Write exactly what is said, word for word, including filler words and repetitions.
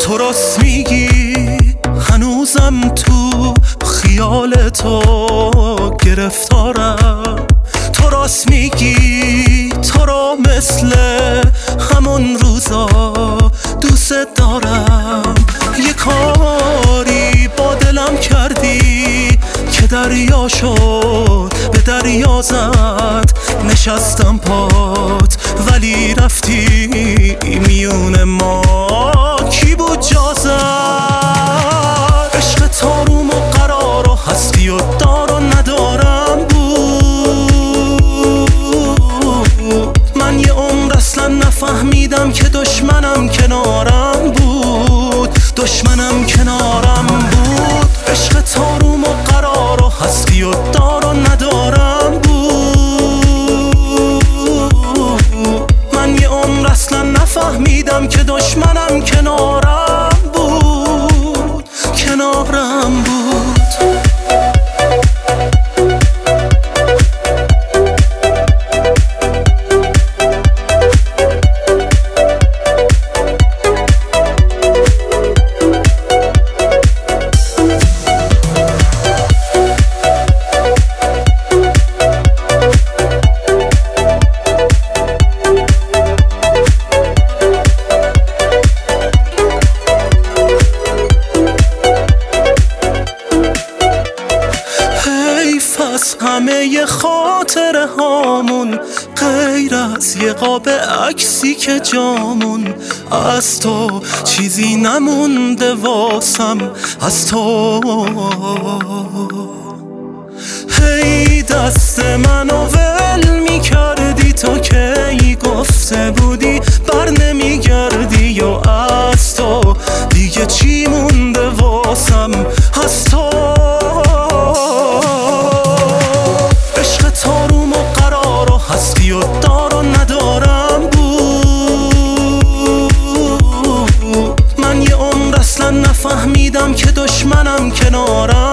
تو راست میگی، هنوزم تو خیال تو گرفتارم. تو راست میگی، تو را مثل همون روزا دوست دارم. یه کاری با دلم کردی که دریا شد به دریا زد. نشستم پات ولی رفتی میون ما، کی بود جا زد؟ عشق تاروم و قرار و هستی و دار و ندارم بود. من یه عمر اصلا نفهمیدم که دشمنم کنارم بود، دشمنم کنارم بود. عشق تاروم و قرار و هستی و دار و ندارم بود. من یه عمر اصلا نفهمیدم که دشمنم کنارم بود، کنارم بود. از همه خاطره هامون غیر از یه قاب عکسی که جامون از تو چیزی نمونده واسم از تو. هی دست منو ول می کردی تو کی گفته بودی بر نمی گردی، و از تو دیگه چی مونده واسم از تو. هستی و دار و ندارم بود. من یه عمر اصلا نفهمیدم که دشمنم کنارم